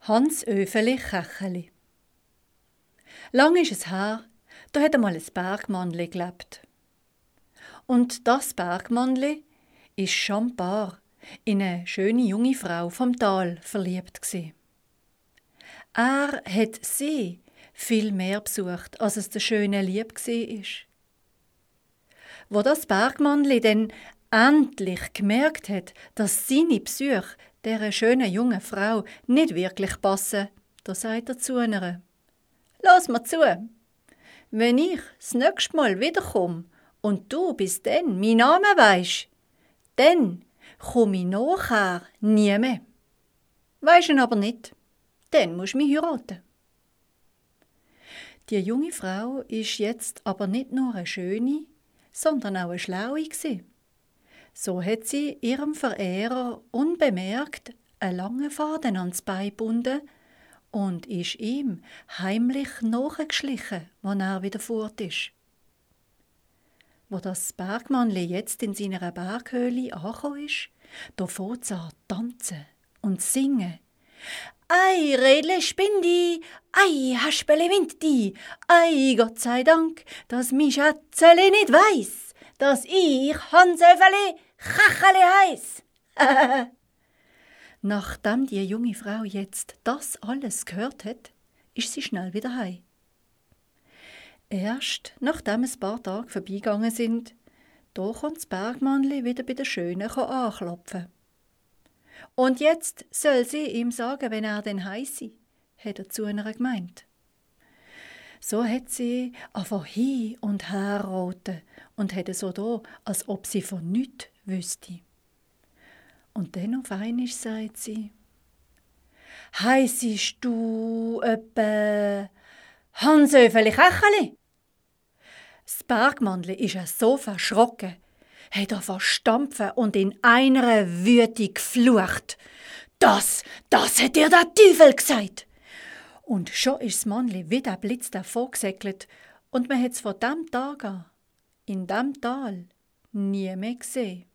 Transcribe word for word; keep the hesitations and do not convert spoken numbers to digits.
Hans Öfeli Kächeli. Lang ist es her, da hat einmal ein Bergmannli gelebt. Und das Bergmannli ist schon bar in eine schöne junge Frau vom Tal verliebt gsi. Er hat sie viel mehr besucht, als es der schöne Lieb gsi ist. Wo das Bergmannli denn endlich gemerkt hat, dass seine Besuche dieser schönen jungen Frau nicht wirklich passen, da sagt er zu ihr: «Lass mir zu, wenn ich das nächste Mal wiederkomme und du bis dann meinen Namen weisst, dann komme ich nachher nie mehr. Weisst ihn aber nicht, dann musst du mich heiraten.» Die junge Frau ist jetzt aber nicht nur eine schöne, sondern auch eine schlaue gsi. So hat sie ihrem Verehrer unbemerkt einen langen Faden ans Bein gebunden und ist ihm heimlich nachgeschlichen, als er wieder fort ist. Wo das Bergmannli jetzt in seiner Berghöhle angekommen ist, da fängt sie an zu tanzen und singen. «Ei, Redle Spindi, ei, Haspeli Winti, ei, Gott sei Dank, dass mi Schätzeli nicht weiss, dass ich Hansöfeli Kächeli heiss.» Nachdem die junge Frau jetzt das alles gehört hat, ist sie schnell wieder heim. Erst nachdem ein paar Tage vorbeigegangen sind, da kommt das Bergmannli wieder bei der Schönen anklopfen. Und jetzt soll sie ihm sagen, wenn er denn heisse, hat er zu ihr gemeint. So hat sie einfach hin und her roten und hat so da, als ob sie von nichts wüsste. Und dann auf einmal sagt sie: «Heissest du öppe Hansöfeli Kächeli?» Das Bergmannli ist er so verschrocken, hat er verstampfen und in einer Wüte geflucht. «Das, das hat dir der Teufel gesagt!» Und schon ist das Mannli wie der Blitz davongesäckelt und man hat es von dem Tag an in dem Tal nie mehr gesehen.